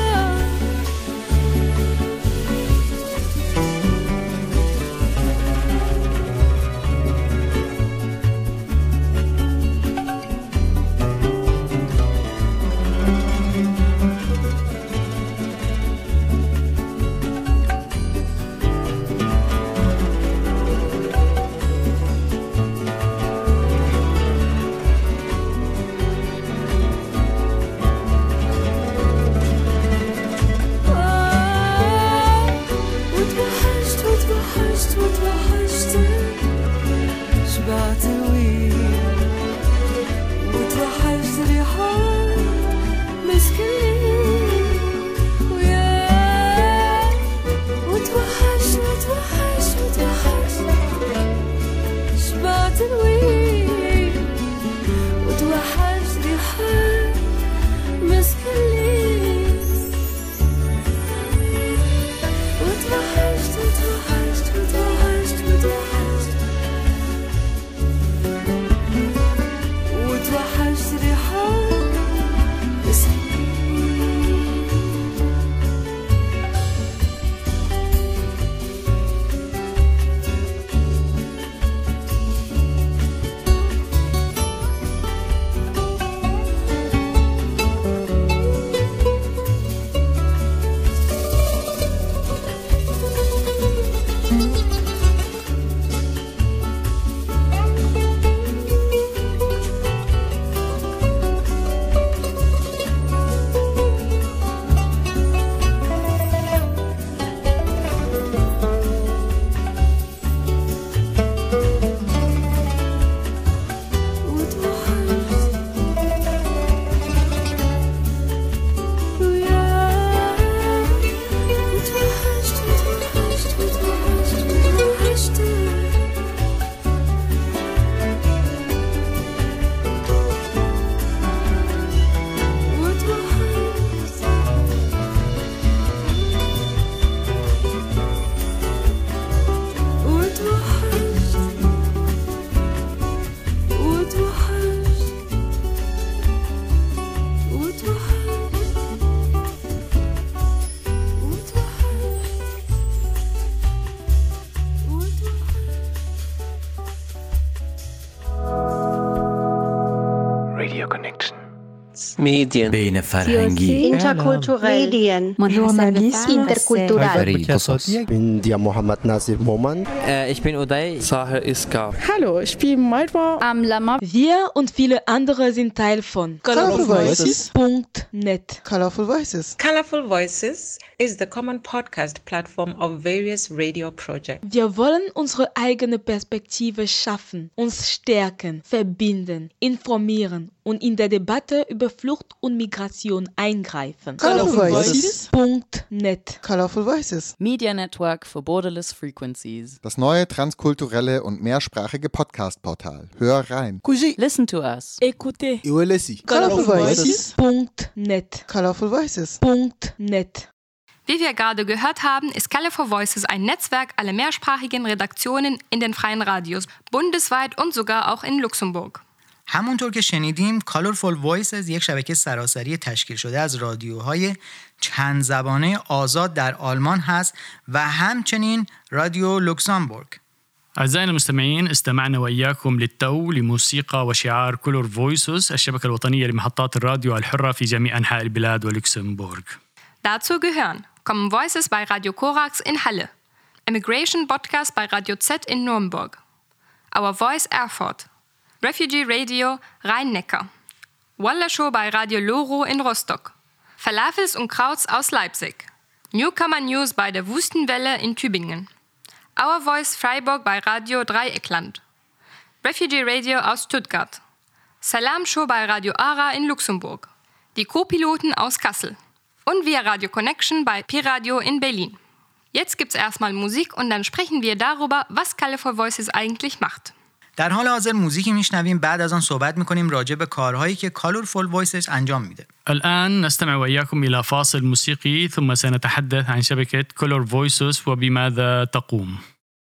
ميديا بين فرهنگی interculturel journalisme intercultural Ich bin der Mohammed Nasir Moman. Ich bin Uday Sahar Iska. Hallo, ich bin Marwa Amlama. Wir und viele andere sind Teil von Colorful Voices Punkt net. Colorful Voices. Colorful Voices is the common podcast platform of various radio projects. Wir wollen unsere eigene Perspektive schaffen, uns stärken, verbinden, informieren und in der Debatte über Flucht und Migration eingreifen. Colorful Voices. Punkt net. Colorful Voices. Media Network for Borderless Frequencies. Das neue transkulturelle und mehrsprachige Podcast-Portal. Hör rein. Kuji. Listen to us. Écoutez. Iwelesi. Colorful Voices. Punkt net. Colorful Voices. Punkt net. Wie wir gerade gehört haben, ist Colorful Voices ein Netzwerk aller mehrsprachigen Redaktionen in den freien Radios, bundesweit und sogar auch in Luxemburg. همونطور که شنیدیم Colorful Voices یک شبکه سراسری تشکیل شده از رادیوهای چند زبانه آزاد در آلمان هست و همچنین رادیو لوکسمبورگ. أعزائنا المستمعين، استمعنا وإياكم للتو لموسيقى وشعار كولور فويسز، الشبكة الوطنية لمحطات الراديو الحرة في جميع أنحاء البلاد ولوكسمبورغ. Dazu gehören Common Voices bei Radio Korax in Halle, Immigration Podcast bei Radio Z in Nürnberg, Our Voice Erfurt, Refugee Radio Rhein-Neckar, Walla Show bei Radio Loro in Rostock, Falafels und Krauts aus Leipzig, Newcomer News bei der Wüstenwelle in Tübingen, Our Voice Freiburg bei Radio Dreieckland, Refugee Radio aus Stuttgart, Salam Show bei Radio Ara in Luxemburg, die Co-Piloten aus Kassel und via Radio Connection bei Pi-Radio in Berlin. Jetzt gibt's erstmal Musik und dann sprechen wir darüber, was Colorful Voices eigentlich macht. در حال حاضر موزیکی میشنویم، بعد از آن صحبت میکنیم راجع به کارهایی که Colorful Voices انجام میده. الآن نستمع وإياكم إلى فاصل موسيقي ثم سنتحدث عن شبكة Color Voices وبماذا تقوم.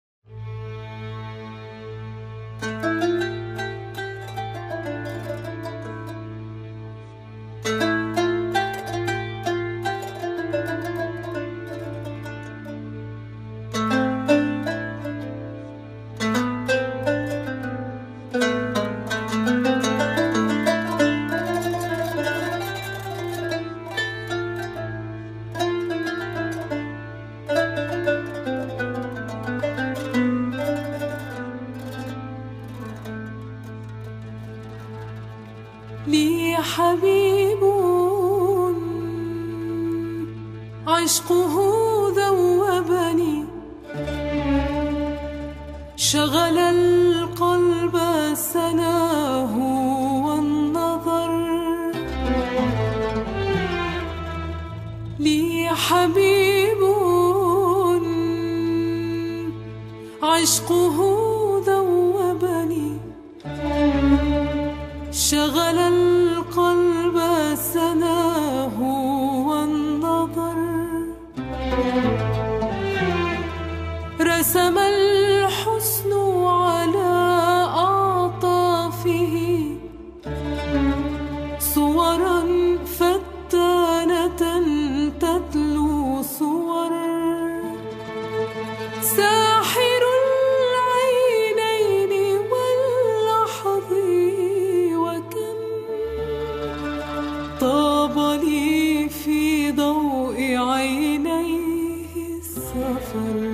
لي حبيب عشقه ذوبني شغل القلب سناه والنظر لي حبيب عشقه ذوبني شغل القلب سناه والنظر رسم الحسن على أعطافه صورا فتانة تتلو صور ساحر العينين واللحظ وكم طاب لي في ضوء عينيه السفر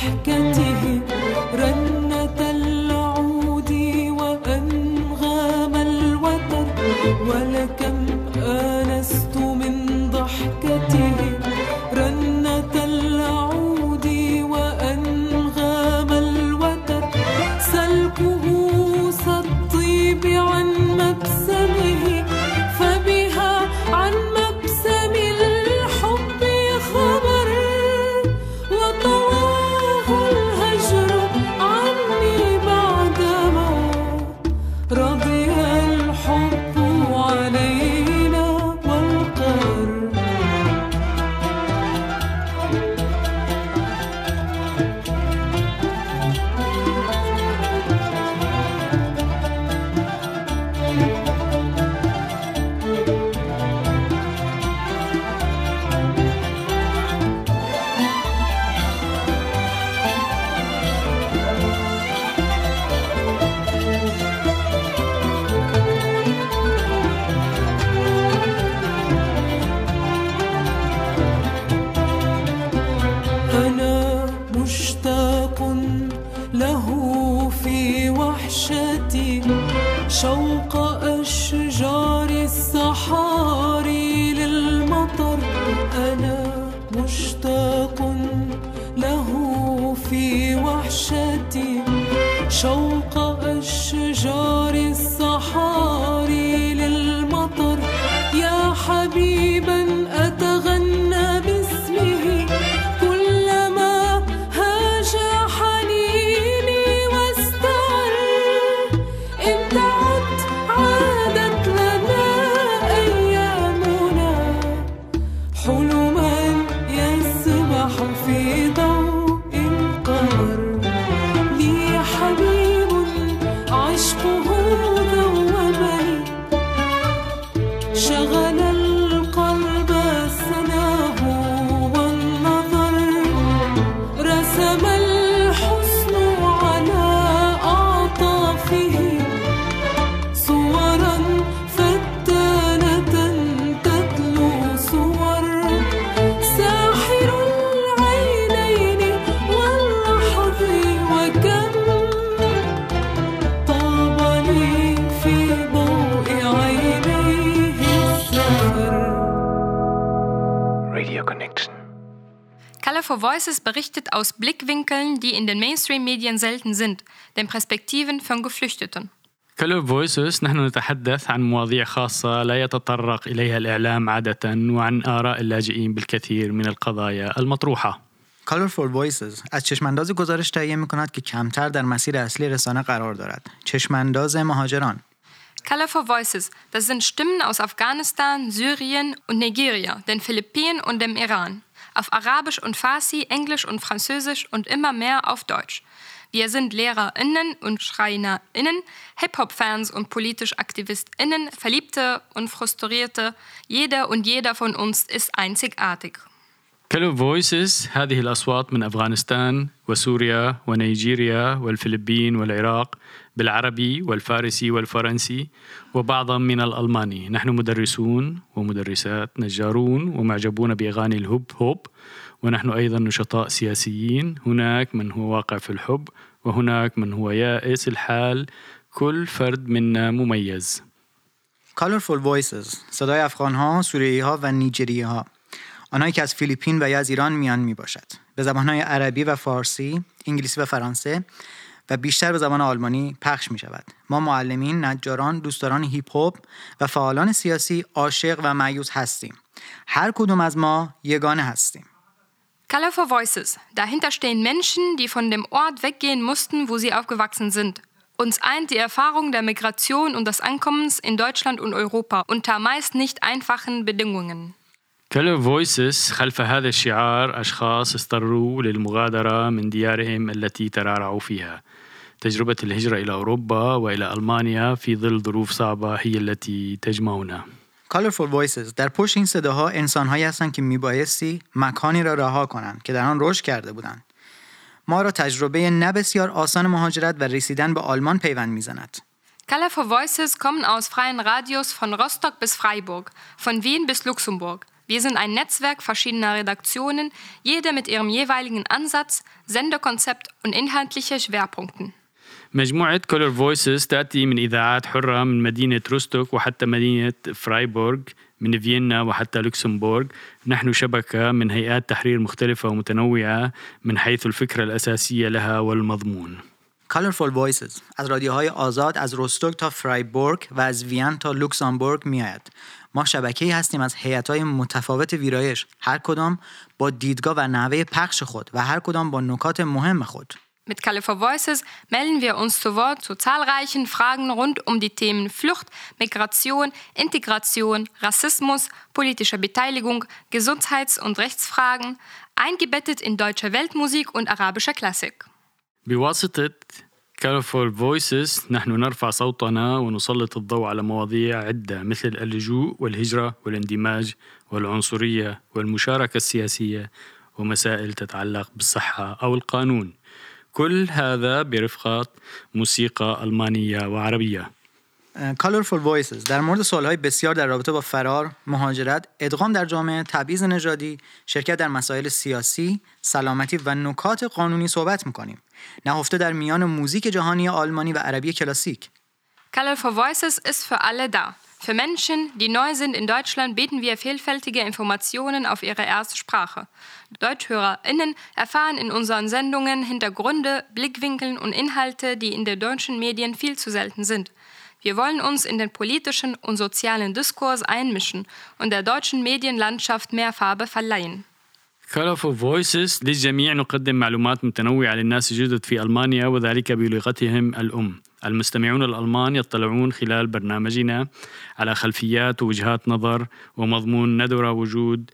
ضحكته رنة العود وأنغام الوتر ولكم آنست من ضحكته رنة العود وأنغام الوتر سلكه سالطيب عن مبسمه فبها عن مبسم الحب خبر وطواه الهجر عني بعدما رضي الحب علينا والقهر أنا مشتاق له في وحشتي شوق أشجار الصحاري للمطر أنا مشتاق له في وحشتي شوق أشجار الصحاري للمطر يا حبيبا أتغنى باسمه كلما هاج حنيني واستعر انتعت عادت لنا أيامنا حلما يسبح في ضوء القمر لي حبيب عشقه ذوبني شغل القلب سناه والنظر رسم الحسن على أعطافه صورا فتانة تتلو صور ساحر العينين واللحظ وكم طاب لي في ضوء عينيه السفر Radio Connection. Colorful Voices berichtet aus Blickwinkeln, die in den Mainstream-Medien selten sind, den Perspektiven von Geflüchteten. Color Voices نحن نتحدث عن مواضيع خاصة لا يتطرق إليها الإعلام عادة وعن آراء اللاجئين بالكثير من القضايا المطروحة. Colorful Voices از چشماندازی گزارش تهیه می‌کند که کمتر در مسیر اصلی رسانه قرار دارد. چشمانداز مهاجران. Colorful Voices, das sind Stimmen aus Afghanistan, Syrien und Nigeria, den Philippinen und dem Iran. Auf Arabisch und Farsi, Englisch und Französisch und immer mehr auf Deutsch. Wir sind LehrerInnen und SchreinerInnen, Hip-Hop-Fans und politisch AktivistInnen, Verliebte und Frustrierte. Jeder und jeder von uns ist einzigartig. Color Voices هذه الأصوات من أفغانستان وسوريا ونيجيريا والفلبين والعراق بالعربي والفارسي والفرنسي وبعضا من الألماني. نحن مدرسون ومدرسات نجارون ومعجبون بأغاني الهوب هوب ونحن أيضا نشطاء سياسيين. هناك من هو واقع في الحب وهناك من هو يائس الحال. كل فرد منا مميز. Colorful Voices صدای افغان‌ها، سوریه‌ها و نیجریه‌ها، آنهایی که از فیلیپین و یا از ایران میان می باشد، به زبان‌های عربی و فارسی، انگلیسی و فرانسه و بیشتر به زبان آلمانی پخش می شود. ما معلمین، نجاران، دوستداران هیپ هاپ و فعالان سیاسی عاشق و مایوس هستیم. هر کدوم از ما یگانه هستیم. Colorful Voices. Dahinter stehen Menschen, die von dem Ort weggehen mussten, wo sie aufgewachsen sind. Uns eint die Erfahrung der Migration und des Ankommens in Deutschland und Europa unter meist nicht einfachen Bedingungen. Color Voices خلف هذا الشعار أشخاص اضطروا للمغادرة من ديارهم التي ترعرعوا فيها. تجربة الهجرة إلى أوروبا وإلى ألمانيا في ظل ظروف صعبة هي التي تجمعنا. Colorful Voices در پشت این صداها انسان‌هایی هستند که میبایستی مکانی را رها کنند که در آن رشد کرده بودند. ما را تجربه نه بسیار آسان مهاجرت و رسیدن به آلمان پیوند میزند. Colorful Voices kommen aus freien Radios von Rostock bis Freiburg, von Wien bis Luxemburg. Wir sind ein Netzwerk verschiedener Redaktionen, jede mit ihrem jeweiligen Ansatz, Sendekonzept und inhaltliche Schwerpunkten. مجموعة كولر فويسز تأتي من إذاعات حرة من مدينة روستوك وحتى مدينة فرايبورغ، من فيينا وحتى لوكسمبورغ. نحن شبكة من هيئات تحرير مختلفة ومتنوعة من حيث الفكرة الأساسية لها والمضمون. Colorful Voices از رادیوهای آزاد از روستوک تا فرایبورگ و از وین تا لوکسامبورگ میآید. ما شبکه‌ای هستیم از هیئت‌های متفاوت ویرایش، هر کدام با دیدگاه و نحوه پخش خود و هر کدام با نکات مهم خود. Mit Colorful Voices melden wir uns zu Wort zu zahlreichen Fragen rund um die Themen Flucht, Migration, Integration, Rassismus, politische Beteiligung, Gesundheits- und Rechtsfragen, eingebettet in deutsche Weltmusik und arabische Klassik. بواسطة Colorful Voices نحن نرفع صوتنا ونسلط الضوء على مواضيع عدة مثل اللجوء والهجرة والاندماج والعنصرية والمشاركة السياسية ومسائل تتعلق بالصحة أو القانون. كل هذا برفقة موسيقى ألمانية وعربية. Colorful Voices در مورد سوالهای بسیار در رابطه با فرار، مهاجرت، ادغام در جامعه، تبعیض نژادی، شرکت در مسائل سیاسی، سلامتی و نکات قانونی صحبت می‌کنیم. نهفته در میان موزیک جهانی آلمانی و عربی کلاسیک. Colorful Voices ist für alle da. Für Menschen, die neu sind in Deutschland, bieten wir vielfältige Informationen auf ihre erste Sprache. DeutschhörerInnen erfahren in unseren Sendungen Hintergründe, Blickwinkeln und Inhalte, die in den deutschen Medien viel zu selten sind. Wir wollen uns in den politischen und sozialen Diskurs einmischen und der deutschen Medienlandschaft mehr Farbe verleihen. Colorful Voices للجميع نقدم معلومات متنوعة للناس الجدد في ألمانيا وذلك بلغتهم الأم. المستمعون الألمان يطلعون خلال برنامجنا على خلفيات ووجهات نظر ومضمون ندر وجود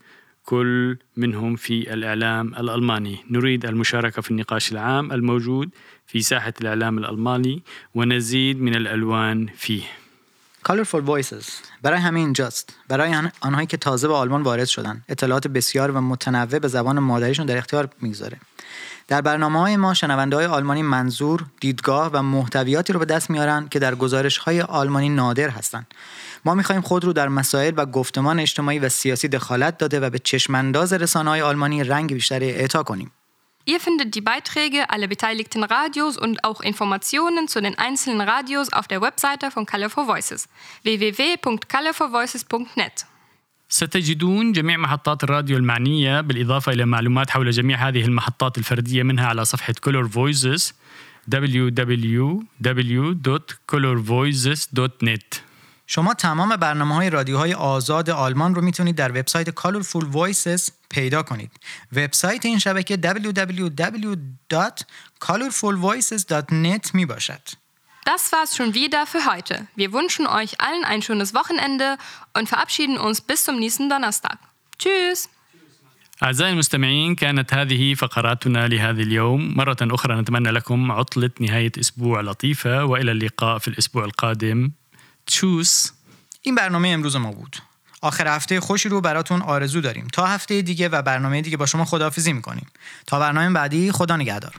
كل منهم في الإعلام الألماني. نريد المشاركة في النقاش العام الموجود في ساحة الإعلام الألماني ونزيد من الألوان فيه. Colorful Voices برای همه اینجاست، برای آنهایی که تازه به آلمان وارد شدن، اطلاعات بسیار و متنوع به زبان مادریشون در اختیار میگذاره. در برنامه‌های ما شنونده‌های آلمانی منظور، دیدگاه و محتویاتی رو به دست میارن که در گزارش‌های آلمانی نادر هستند. ما می‌خوایم خود رو در مسائل و گفتمان اجتماعی و سیاسی دخالت داده و به چشمانداز رسانه‌های آلمانی رنگ بیشتری اعطا کنیم. Ihr findet die Beiträge aller beteiligten Radios und auch Informationen zu den einzelnen Radios auf der Webseite von Colorful Voices w w w punkt colorful voices punkt net. ستجدون جميع محطات الراديو المعنية بالإضافة إلى معلومات حول جميع هذه المحطات الفردية منها على صفحة Color Voices w w w dot color voices dot net. شما تمام برنامه‌های رادیوهای آزاد آلمان رو میتونید در وبسایت Colorful Voices پیدا کنید. وبسایت این شبکه w w w dot colorful voices dot net می باشد. Das war's schon wieder für heute. Wir wünschen euch allen ein schönes Wochenende und verabschieden uns bis zum nächsten Donnerstag. Tschüss! أعزائي المستمعين، كانت هذه فقراتنا لهذا اليوم. مرة أخرى نتمنى لكم عطلة نهاية أسبوع لطيفة وإلى اللقاء في الأسبوع القادم. تشوس. این برنامه امروز ما بود. آخر هفته خوشی رو براتون آرزو داریم. تا هفته دیگه و برنامه دیگه با شما خداحافظی می‌کنیم. تا برنامه بعدی، خدا نگهدار.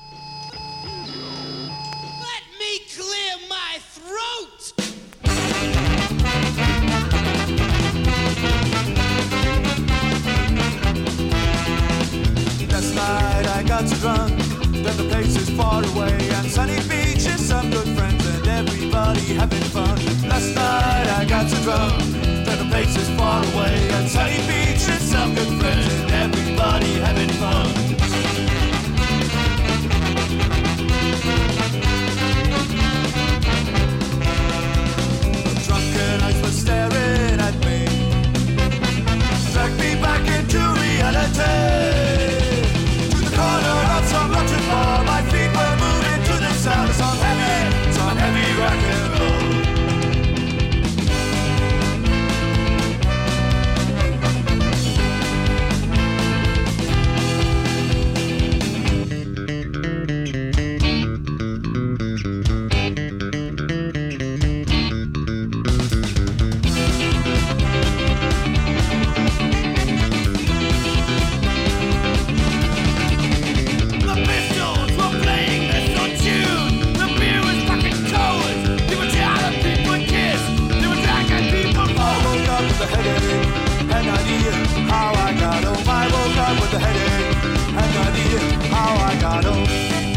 I got so drunk that the place is far away, and sunny beaches, some good friends, and everybody having fun. Last night I got so drunk that the place is far away, and sunny beaches, some good friends, and everybody having fun. The drunken eyes were staring at me, dragged me back into reality. Corner of some Russian bar, my feet were moving to the sound of some heavy, some heavy rock and roll. An idea how I got home. I woke up with a headache, had no idea how I got home.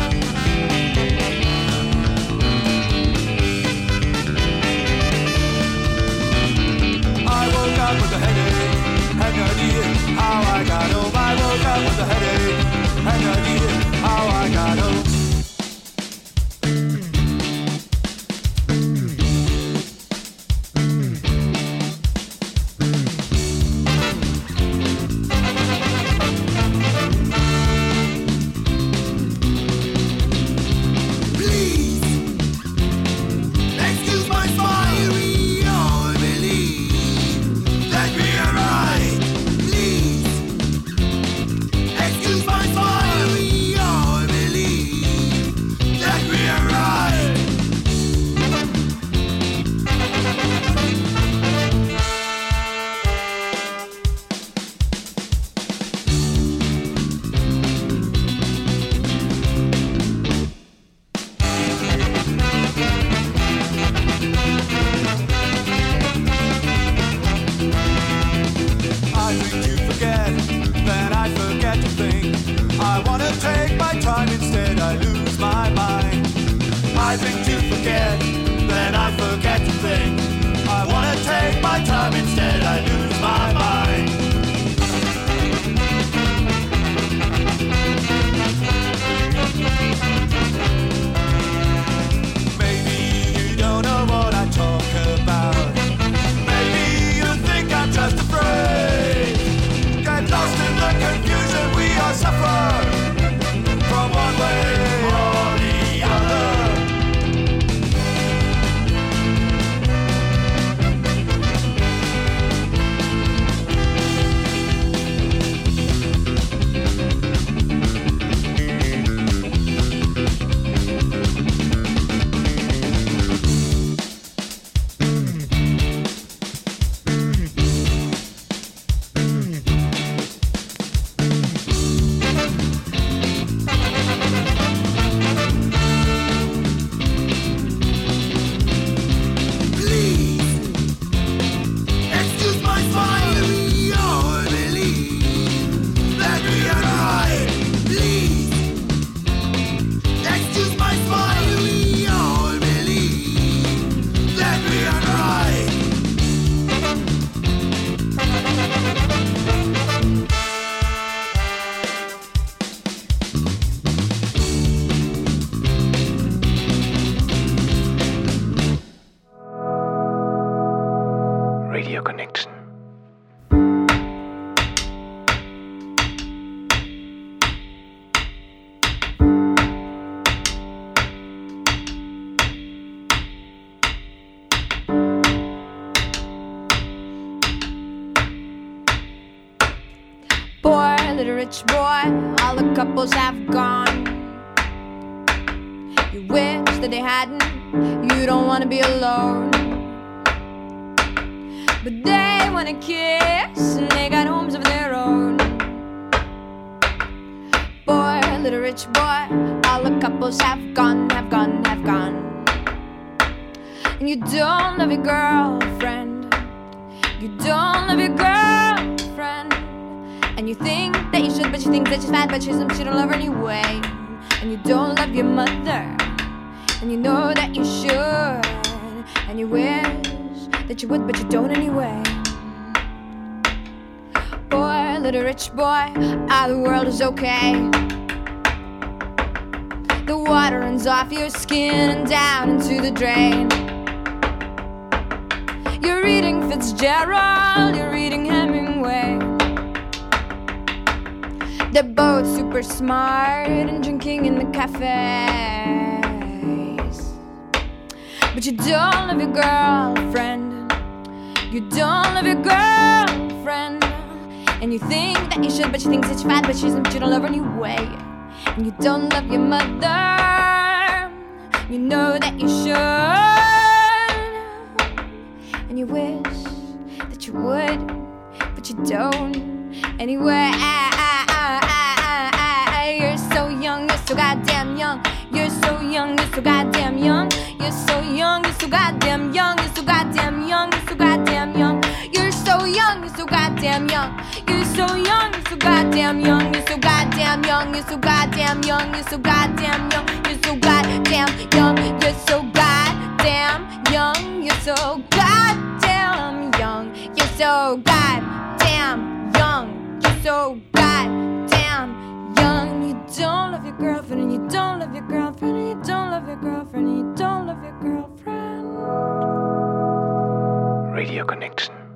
I woke up with a headache, had no idea how I got home. I woke up with a headache, had no idea how I got home. Radio Connection. Boy, little rich boy, all the couples have gone. You wish that they hadn't, you don't want to be alone. But they wanna kiss and they got homes of their own. Boy, little rich boy, all the couples have gone, have gone, have gone. And you don't love your girlfriend, you don't love your girlfriend. And you think that you should, but you think that she's fat, but she's, she don't love her anyway. And you don't love your mother, and you know that you should. And you wish that you would, but you don't anyway. Boy, little rich boy, ah, the world is okay. The water runs off your skin and down into the drain. You're reading Fitzgerald, you're reading Hemingway. They're both super smart and drinking in the cafes. But you don't love your girlfriend, you don't love your girlfriend. And you think that you should, but she thinks that you're fat, but she's, but you don't love her anyway. And you don't love your mother, you know that you should. And you wish that you would, but you don't anyway. You're so young, you're so goddamn young. You're so young, you're so goddamn young. You're so young, you're so goddamn young. You're so goddamn young, you're so goddamn young. You're so young, you're so goddamn young. You're so young, you're so goddamn young. You're so goddamn young, you're so goddamn young. You're so goddamn young, you're so goddamn young. You're so goddamn young. You're so goddamn young. You're so goddamn young. You're so goddamn young. You don't love your girlfriend, and you don't love your girlfriend, and you don't love your girlfriend, and you don't love your girlfriend. Radio Connection.